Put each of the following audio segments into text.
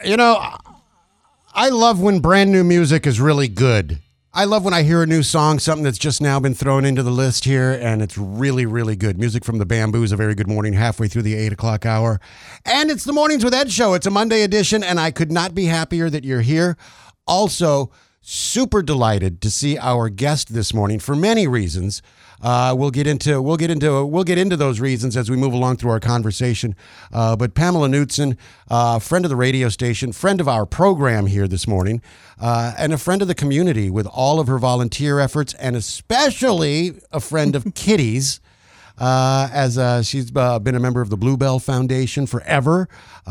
You know, I love when brand new music is really good. I love when I hear a new song, something that's just now been thrown into the list here, and it's really, really good. Music from the Bamboos, a very good morning, halfway through the 8 o'clock hour. And it's the Mornings with Ed show. It's a Monday edition, and I could not be happier that you're here. Also, super delighted to see our guest this morning for many reasons. We'll get into those reasons as we move along through our conversation. But Pamela Knutson, friend of the radio station, friend of our program here this morning, and a friend of the community with all of her volunteer efforts, and especially a friend of Kitty's. As she's been a member of the Bluebell Foundation forever.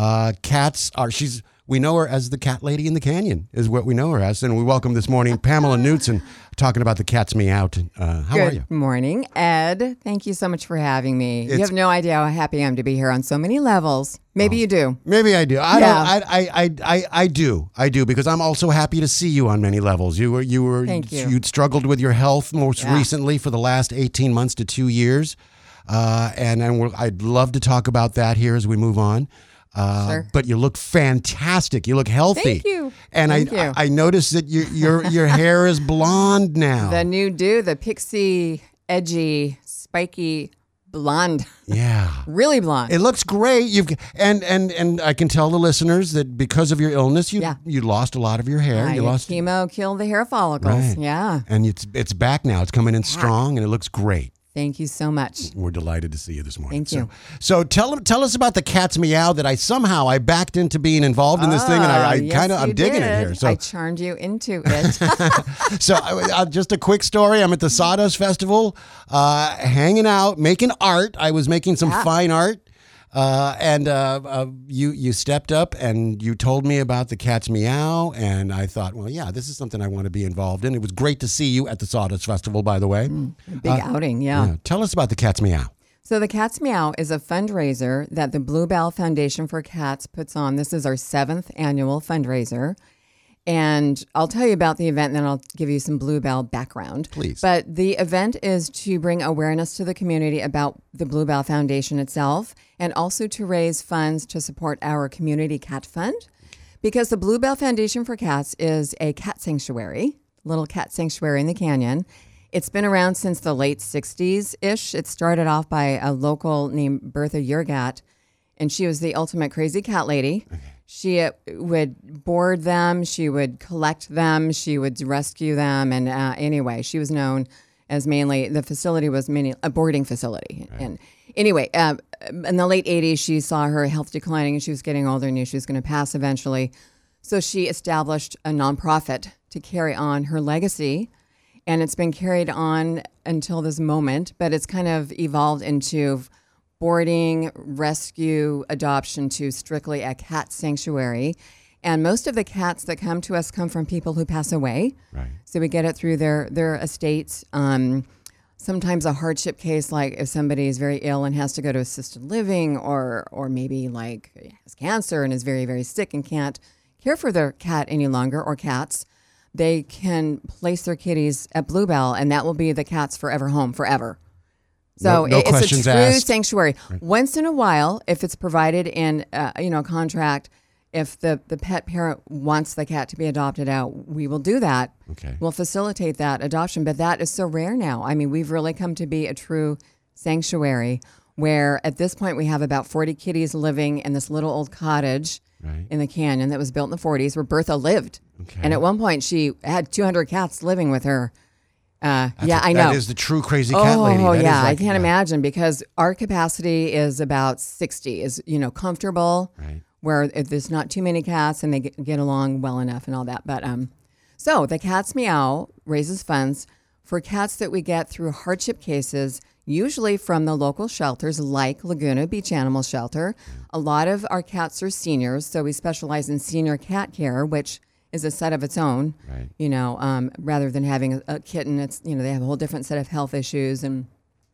We know her as the cat lady in the canyon, is what we know her as. And we welcome this morning Pamela Knutson, talking about the Cats Meow. How are you? Good morning, Ed. Thank you so much for having me. You have no idea how happy I am to be here on so many levels. Maybe you do. Maybe I do. I do because I'm also happy to see you on many levels. Thank you. You'd struggled with your health most recently for the last 18 months to 2 years. I'd love to talk about that here as we move on. Sure. But you look fantastic. You look healthy. Thank you. And I noticed that your hair is blonde now. The new the pixie, edgy, spiky blonde. Yeah. Really blonde. It looks great. And I can tell the listeners that because of your illness, you lost a lot of your hair. You lost chemo killed the hair follicles. Right. Yeah. And it's back now. It's coming in strong, and it looks great. Thank you so much. We're delighted to see you this morning. Thank you. So tell us about the Cats Meow that I backed into being involved in this thing, and I'm digging it here. So I charmed you into it. So just a quick story. I'm at the Sawdust Festival, hanging out, making art. I was making some fine art. You stepped up and you told me about the Cats Meow, and I thought, well, yeah, this is something I want to be involved in. It was great to see you at the Sawdust Festival, by the way. Big outing, yeah. Tell us about the Cats Meow. So the Cats Meow is a fundraiser that the Bluebell Foundation for Cats puts on. This is our 7th annual fundraiser. And I'll tell you about the event, and then I'll give you some Bluebell background. Please. But the event is to bring awareness to the community about the Bluebell Foundation itself, and also to raise funds to support our community cat fund. Because the Bluebell Foundation for Cats is a cat sanctuary, little cat sanctuary in the canyon. It's been around since the late 60s-ish. It started off by a local named Bertha Yergat, and she was the ultimate crazy cat lady. Okay. She would board them, she would collect them, she would rescue them, and anyway, she was known as the facility was mainly a boarding facility. Right. And anyway, in the late 80s, she saw her health declining, and she was getting older, and knew she was going to pass eventually. So she established a nonprofit to carry on her legacy, and it's been carried on until this moment, but it's kind of evolved into boarding, rescue, adoption to strictly a cat sanctuary. And most of the cats that come to us come from people who pass away. Right. So we get it through their estates. Sometimes a hardship case, like if somebody is very ill and has to go to assisted living, or maybe like has cancer and is very, very sick and can't care for their cat any longer, or cats, they can place their kitties at Bluebell, and that will be the cat's forever home, forever. So no it's a true asked. sanctuary. Right. Once in a while, if it's provided in a contract, if the pet parent wants the cat to be adopted out, we will do that. Okay. We'll facilitate that adoption, but that is so rare now. I mean, we've really come to be a true sanctuary where at this point we have about 40 kitties living in this little old cottage in the canyon that was built in the 40s where Bertha lived. Okay. And at one point she had 200 cats living with her. I know. That is the true crazy cat lady. Oh, yeah. I can't imagine, because our capacity is about 60, is, comfortable, where there's not too many cats and they get along well enough and all that. But so the Cats Meow raises funds for cats that we get through hardship cases, usually from the local shelters like Laguna Beach Animal Shelter. A lot of our cats are seniors, so we specialize in senior cat care, which is a set of its own, rather than having a kitten. It's, they have a whole different set of health issues, and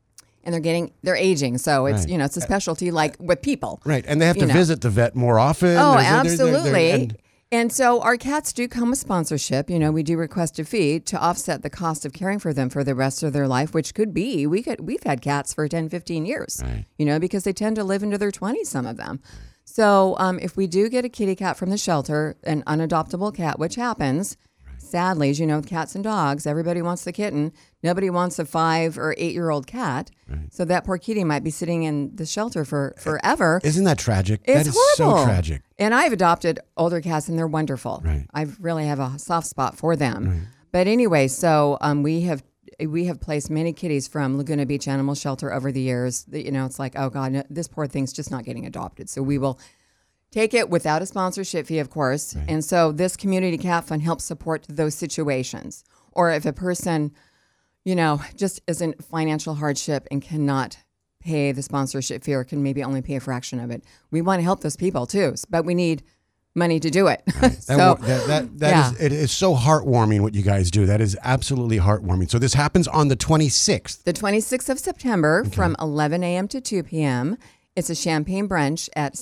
they're aging. So it's, it's a specialty like with people. Right. And they have to visit the vet more often. Oh, absolutely. And so our cats do come with sponsorship. We do request a fee to offset the cost of caring for them for the rest of their life, which could be, we've had cats for 10, 15 years, because they tend to live into their 20s, some of them. So if we do get a kitty cat from the shelter, an unadoptable cat, which happens, sadly, as you know, with cats and dogs, everybody wants the kitten. Nobody wants a 5 or 8-year-old cat. Right. So that poor kitty might be sitting in the shelter for forever. Isn't that tragic? It's that is horrible. So tragic. And I've adopted older cats, and they're wonderful. Right. I really have a soft spot for them. Right. But anyway, so we have placed many kitties from Laguna Beach Animal Shelter over the years. You know, it's like, oh God, no, this poor thing's just not getting adopted. So we will take it without a sponsorship fee, of course. Right. And so this community cat fund helps support those situations. Or if a person, you know, just is in financial hardship and cannot pay the sponsorship fee or can maybe only pay a fraction of it, we want to help those people too. But we need money to do it. Right. So that is, it is so heartwarming what you guys do. That is absolutely heartwarming. So this happens on the 26th. The 26th of September from 11 a.m. to 2 p.m. It's a champagne brunch at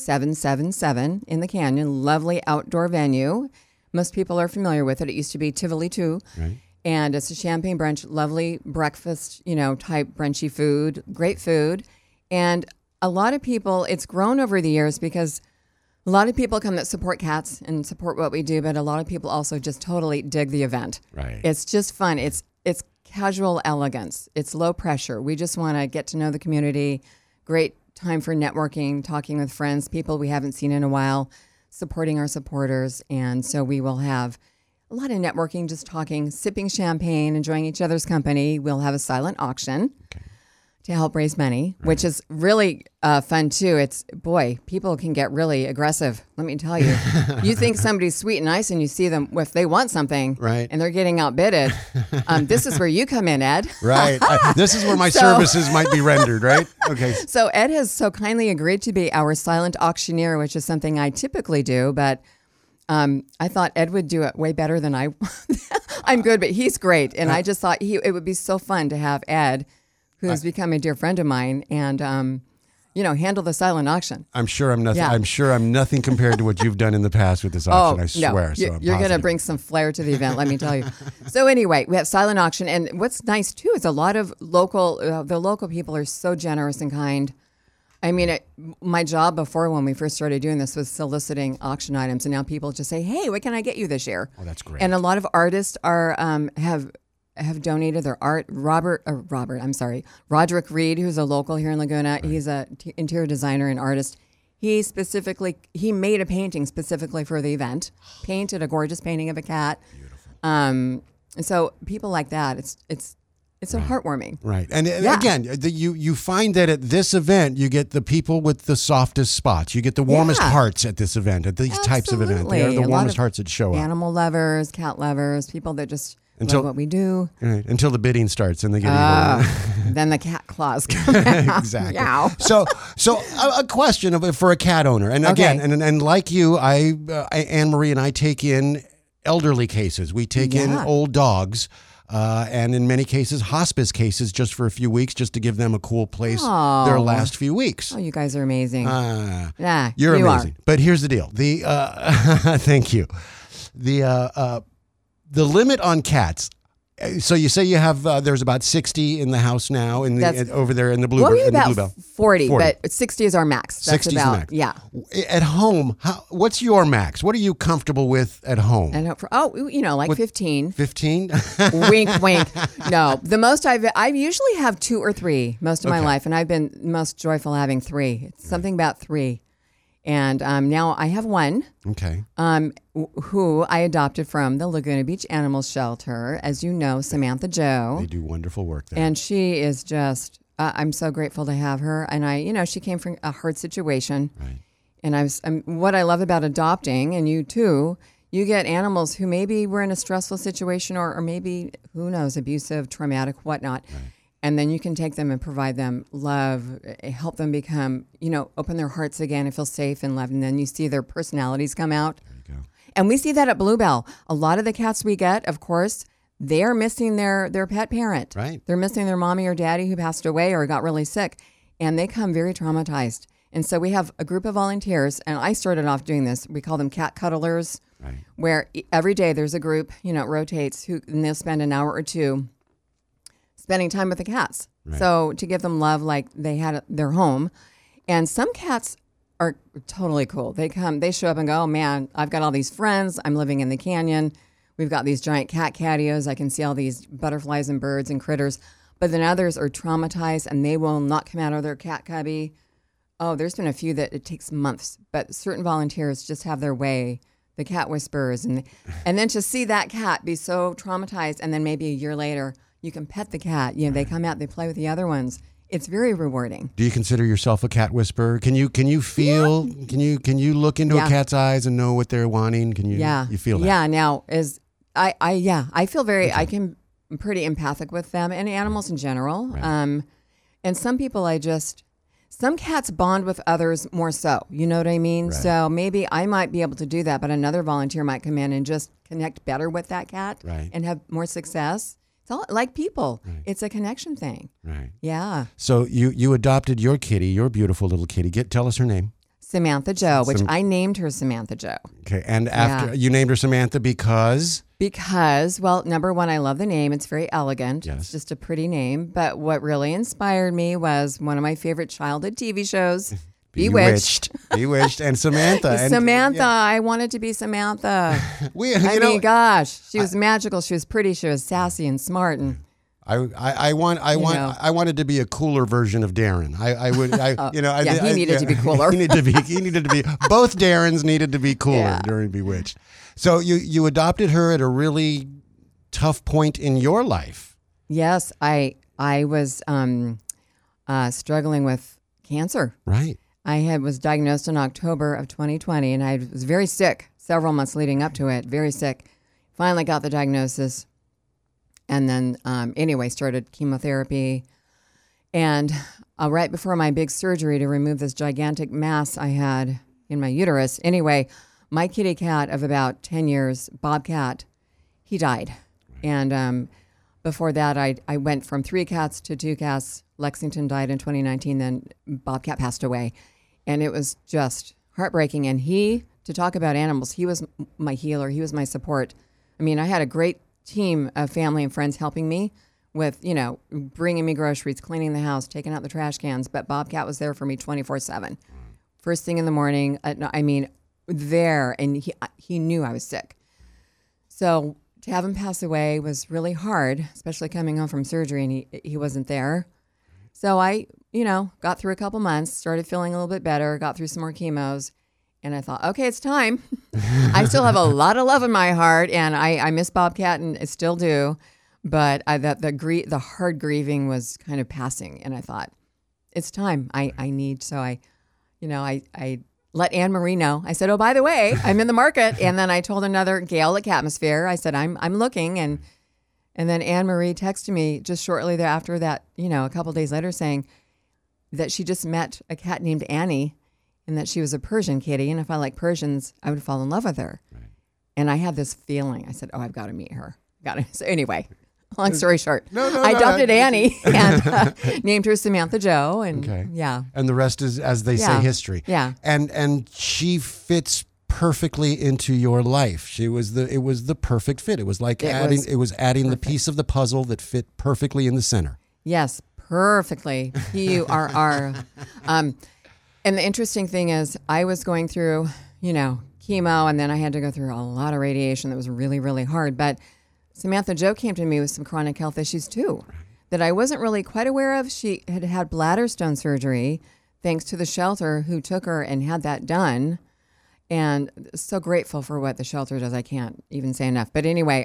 777 in the Canyon. Lovely outdoor venue. Most people are familiar with it. It used to be Tivoli 2. Right. And it's a champagne brunch, lovely breakfast, you know, type brunchy food, great food. And a lot of people, it's grown over the years because a lot of people come that support cats and support what we do, but a lot of people also just totally dig the event. Right. It's just fun. It's casual elegance. It's low pressure. We just want to get to know the community. Great time for networking, talking with friends, people we haven't seen in a while, supporting our supporters. And so we will have a lot of networking, just talking, sipping champagne, enjoying each other's company. We'll have a silent auction to help raise money, which is really fun too. It's, boy, people can get really aggressive. Let me tell you, you think somebody's sweet and nice and you see them if they want something and they're getting outbidded. This is where you come in, Ed. Right. This is where my services might be rendered, right? Okay. So Ed has so kindly agreed to be our silent auctioneer, which is something I typically do, but I thought Ed would do it way better than I. I'm good, but he's great. And I just thought it would be so fun to have Ed, who has become a dear friend of mine, and handle the silent auction. I'm sure I'm nothing. Yeah. I'm sure I'm nothing compared to what you've done in the past with this auction. I swear. No, you're going to bring some flair to the event. Let me tell you. So anyway, we have silent auction, and what's nice too is a lot of the local people are so generous and kind. I mean, my job before when we first started doing this was soliciting auction items, and now people just say, "Hey, what can I get you this year?" Oh, that's great. And a lot of artists are have donated their art. Roderick Reed, who's a local here in Laguna. Right. He's a interior designer and artist. He made a painting specifically for the event. Painted a gorgeous painting of a cat. Beautiful. And so people like that, it's so heartwarming. Right. And again, you find that at this event, you get the people with the softest spots. You get the warmest hearts at this event, at these types of events. They are the warmest hearts that show up. Animal lovers, cat lovers, people that just love what we do. Right, until the bidding starts and they get even. Then the cat claws come out. Exactly. Meow. So a question for a cat owner. And again, and like you, Anne Marie and I take in elderly cases. We take in old dogs. And in many cases, hospice cases, just for a few weeks, just to give them a cool place their last few weeks. Oh, you guys are amazing. You're amazing. But here's the deal. Thank you. The limit on cats. So you say you have there's about 60 in the house now over there in the Bluebell. Well, we about 40, but 60 is our max. That's 60 is the max. Yeah. At home, what's your max? What are you comfortable with at home? Like 15. 15? Wink, wink. No, the most I usually have 2 or 3 most of my life, and I've been most joyful having 3. It's something about 3. And now I have 1. Okay. Who I adopted from the Laguna Beach Animal Shelter, as you know, Samantha Joe. They do wonderful work there. And she is just, I'm so grateful to have her. And she came from a hard situation. Right. And what I love about adopting, and you too, you get animals who maybe were in a stressful situation or maybe, who knows, abusive, traumatic, whatnot. Right. And then you can take them and provide them love, help them become, open their hearts again and feel safe and loved. And then you see their personalities come out. There you go. And we see that at Bluebell. A lot of the cats we get, of course, they are missing their pet parent. Right. They're missing their mommy or daddy who passed away or got really sick. And they come very traumatized. And so we have a group of volunteers, and I started off doing this. We call them cat cuddlers, where every day there's a group, it rotates, and they'll spend an hour or 2 spending time with the cats. Right. So to give them love like they had at their home. And some cats are totally cool. They show up and go, oh man, I've got all these friends. I'm living in the canyon. We've got these giant cat catios. I can see all these butterflies and birds and critters. But then others are traumatized and they will not come out of their cat cubby. Oh, there's been a few that it takes months, but certain volunteers just have their way. The cat whispers, and then to see that cat be so traumatized, and then maybe a year later you can pet the cat. You know, they come out, they play with the other ones. It's very rewarding. Do you consider yourself a cat whisperer? Can you feel? Yeah. Can you look into a cat's eyes and know what they're wanting? Can you? Yeah. You feel that? Yeah. Now I feel very. Okay. I'm pretty empathic with them and animals in general. Right. And some people some cats bond with others more so. You know what I mean? Right. So maybe I might be able to do that, but another volunteer might come in and just connect better with that cat and have more success. It's all like people. Right. It's a connection thing. Right. Yeah. So you adopted your kitty, your beautiful little kitty. Tell us her name. Samantha Joe, which I named her Samantha Joe. Okay. And after you named her Samantha because? Because, well, number one, I love the name. It's very elegant. Yes. It's just a pretty name. But what really inspired me was one of my favorite childhood TV shows, Bewitched. Bewitched. And Samantha. Samantha. I wanted to be Samantha. Gosh, she was magical. She was pretty. She was sassy and smart. And I wanted to be a cooler version of Darren. He needed to be cooler. He needed to be. Both Darrens needed to be cooler during Bewitched. So you adopted her at a really tough point in your life. Yes, I was struggling with cancer. Right. I was diagnosed in October of 2020, and I was very sick several months leading up to it. Very sick. Finally got the diagnosis, and then started chemotherapy. And right before my big surgery to remove this gigantic mass I had in my uterus. Anyway, my kitty cat of about 10 years, Bobcat, he died. And before that, I went from 3 cats to 2 cats. Lexington died in 2019, then Bobcat passed away. And it was just heartbreaking. And to talk about animals, he was my healer. He was my support. I mean, I had a great team of family and friends helping me with, bringing me groceries, cleaning the house, taking out the trash cans. But Bobcat was there for me 24/7. First thing in the morning, there, and he knew I was sick. So to have him pass away was really hard, especially coming home from surgery and he wasn't there. So I, got through a couple months, started feeling a little bit better, got through some more chemos, and I thought, okay, it's time. I still have a lot of love in my heart, and I miss Bobcat and I still do, but the hard grieving was kind of passing, and I thought, it's time. I let Anne Marie know. I said, oh, by the way, I'm in the market. And then I told another Gail at Catmosphere, I said, I'm looking. And then Anne Marie texted me just shortly thereafter that, a couple days later saying that she just met a cat named Annie and that she was a Persian kitty. And if I like Persians, I would fall in love with her. Right. And I had this feeling. I said, oh, I've got to meet her. So anyway, long story short, I adopted Annie and named her Samantha Joe. And and the rest is, as they say, history. Yeah. And she fits perfectly into your life. It was the perfect fit. It was like adding the piece of the puzzle that fit perfectly in the center. Yes, perfectly. You are and the interesting thing is I was going through, chemo, and then I had to go through a lot of radiation that was really, really hard. But Samantha Joe came to me with some chronic health issues too that I wasn't really quite aware of. She had had bladder stone surgery thanks to the shelter who took her and had that done. And so grateful for what the shelter does. I can't even say enough. But anyway,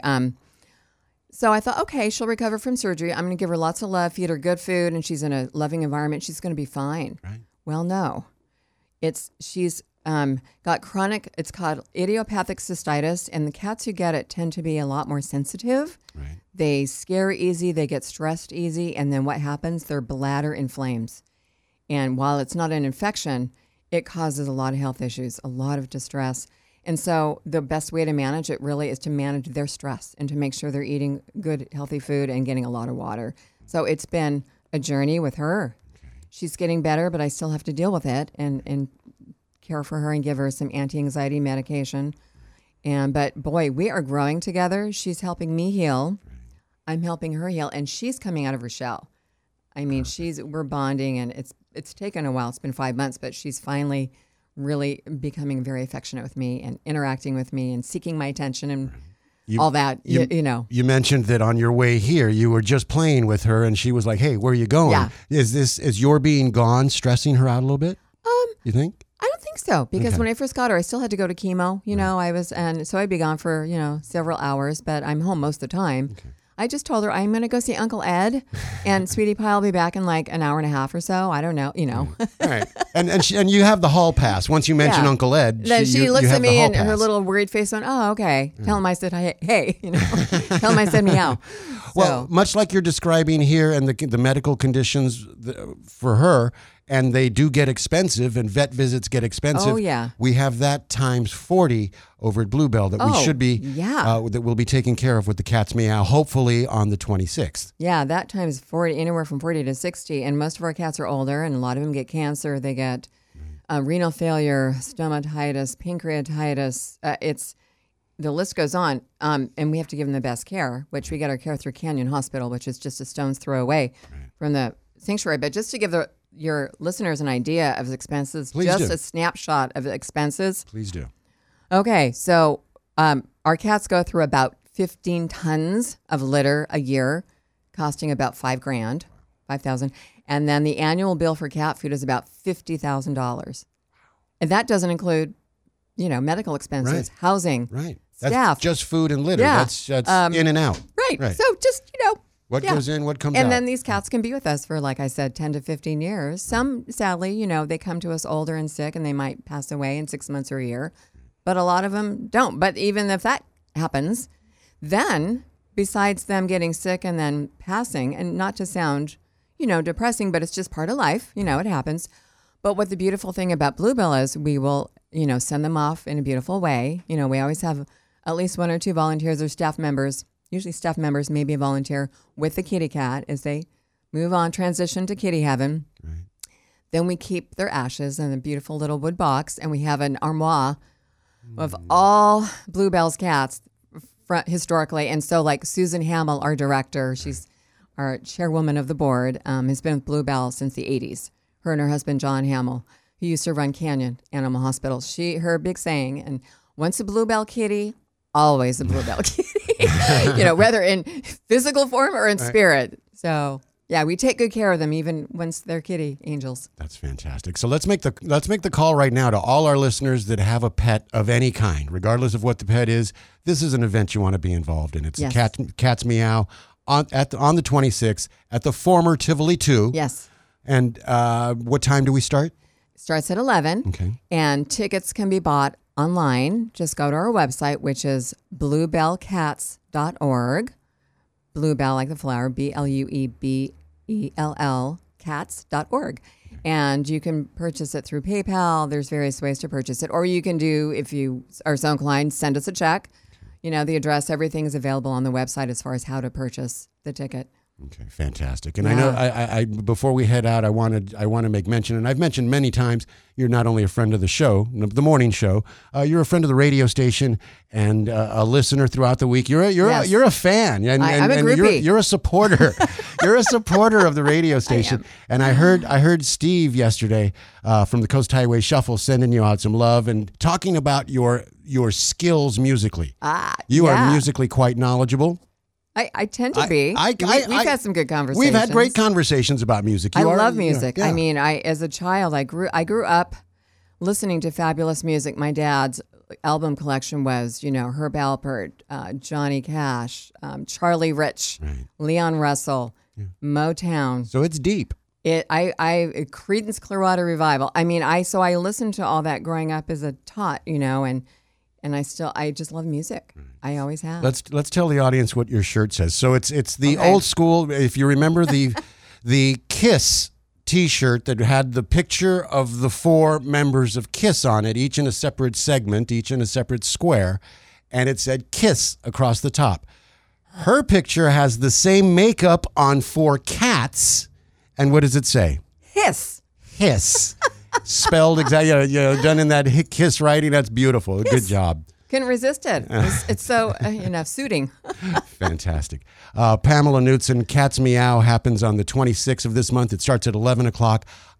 so I thought, okay, she'll recover from surgery. I'm going to give her lots of love, feed her good food, and she's in a loving environment. She's going to be fine. Right. Well, no. She's got chronic, it's called idiopathic cystitis, and the cats who get it tend to be a lot more sensitive. Right. They scare easy, they get stressed easy, and then what happens? Their bladder inflames. And while it's not an infection, it causes a lot of health issues, a lot of distress. And so the best way to manage it really is to manage their stress and to make sure they're eating good, healthy food and getting a lot of water. So it's been a journey with her. She's getting better, but I still have to deal with it and care for her and give her some anti-anxiety medication. But boy, we are growing together. She's helping me heal. I'm helping her heal, and she's coming out of her shell. I mean, we're bonding, and it's taken a while. It's been 5 months, but she's finally really becoming very affectionate with me and interacting with me and seeking my attention and You- all that, you know. You mentioned that on your way here, you were just playing with her, and she was like, "Hey, where are you going?" Yeah. Is your being gone stressing her out a little bit? You think? I don't think so, because Okay. when I first got her, I still had to go to chemo. You know, and so I'd be gone for, several hours, but I'm home most of the time. Okay. I just told her I'm going to go see Uncle Ed, and Sweetie Pie will be back in like an hour and a half or so. I don't know, All right. And you have the hall pass. Once you mention Yeah. Uncle Ed, Then she you looks have at the me hall and her pass. little worried face went, "Oh, okay." Tell him I said, hey, tell him I said meow. Well, much like you're describing here, and the medical conditions for her, and they do get expensive, and vet visits get expensive. Oh, yeah. We have that times 40 over at Bluebell that we Oh, should be, yeah. that we'll be taking care of with the Cat's Meow, hopefully on the 26th. Yeah, that time's 40, anywhere from 40 to 60. And most of our cats are older, and a lot of them get cancer. They get renal failure, stomatitis, pancreatitis. The list goes on. And we have to give them the best care, which we get our care through Canyon Hospital, which is just a stone's throw away from the sanctuary. But just to give your listeners an idea of expenses, Please just do. a snapshot of the expenses. Please do. Okay, so our cats go through about 15 tons of litter a year, costing about $5,000. And then the annual bill for cat food is about $50,000. And that doesn't include, medical expenses, Right. housing, Right. That's staff. just food and litter. Yeah. That's in and out. Right. Right. So just, What yeah. goes in, what comes out. And then these cats can be with us for, like I said, 10 to 15 years. Some, sadly, they come to us older and sick, and they might pass away in 6 months or a year. But a lot of them don't. But even if that happens, then besides them getting sick and then passing, and not to sound, depressing, but it's just part of life, it happens. But what the beautiful thing about Bluebell is we will, send them off in a beautiful way. We always have at least 1 or 2 volunteers or staff members, usually staff members, maybe a volunteer with the kitty cat as they move on, transition to kitty heaven. Right. Then we keep their ashes in a beautiful little wood box, and we have an armoire of all Bluebell's cats historically. And so, like Susan Hamill, our director, she's our chairwoman of the board, has been with Bluebell since the 80s. Her and her husband, John Hamill, who used to run Canyon Animal Hospital. Her big saying, and once a Bluebell kitty, always a Bluebell kitty, whether in physical form or in spirit. So yeah, we take good care of them even once they're kitty angels. That's fantastic. So let's make the call right now to all our listeners that have a pet of any kind, regardless of what the pet is. This is an event you want to be involved in. It's Yes. Cat's Meow on the 26th at the former Tivoli 2. Yes. And what time do we start? Starts at 11. Okay. And tickets can be bought online. Just go to our website, which is bluebellcats.org. Bluebell, like the flower, BLUEBELL, cats.org. And you can purchase it through PayPal. There's various ways to purchase it. Or you can do, if you are so inclined, send us a check. The address, everything is available on the website as far as how to purchase the ticket. Okay, fantastic. And I know I before we head out, I want to make mention, and I've mentioned many times, you're not only a friend of the show, the morning show, you're a friend of the radio station and a listener throughout the week. You're a fan, and I'm a groupie. You're a supporter. You're a supporter of the radio station. And I heard Steve yesterday from the Coast Highway Shuffle sending you out some love and talking about your skills musically. You are musically quite knowledgeable. I tend to be. We've had some good conversations. We've had great conversations about music. I love music. Yeah. I mean, as a child, I grew up listening to fabulous music. My dad's album collection was, Herb Alpert, Johnny Cash, Charlie Rich, Right. Leon Russell, Motown. So it's deep. Creedence Clearwater Revival. I mean, I listened to all that growing up as a tot, and I just love music. I always have. Let's tell the audience what your shirt says. So it's the old school. If you remember the Kiss T-shirt that had the picture of the 4 members of Kiss on it, each in a separate segment, each in a separate square, and it said Kiss across the top. Her picture has the same makeup on 4 cats, and what does it say? Hiss. Hiss. Spelled exactly, done in that Kiss writing. That's beautiful. Good job. Couldn't resist it. It's so, suiting. Fantastic. Pamela Knutson, Cat's Meow happens on the 26th of this month. It starts at 11 o'clock.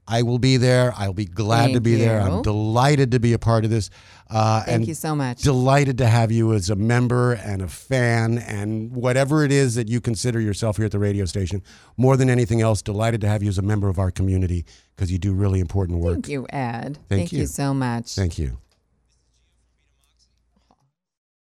I will be there. I'll be glad to be there. I'm delighted to be a part of this. Thank you so much. Delighted to have you as a member and a fan and whatever it is that you consider yourself here at the radio station. More than anything else, delighted to have you as a member of our community because you do really important work. Thank you, Ed. Thank you so much. Thank you.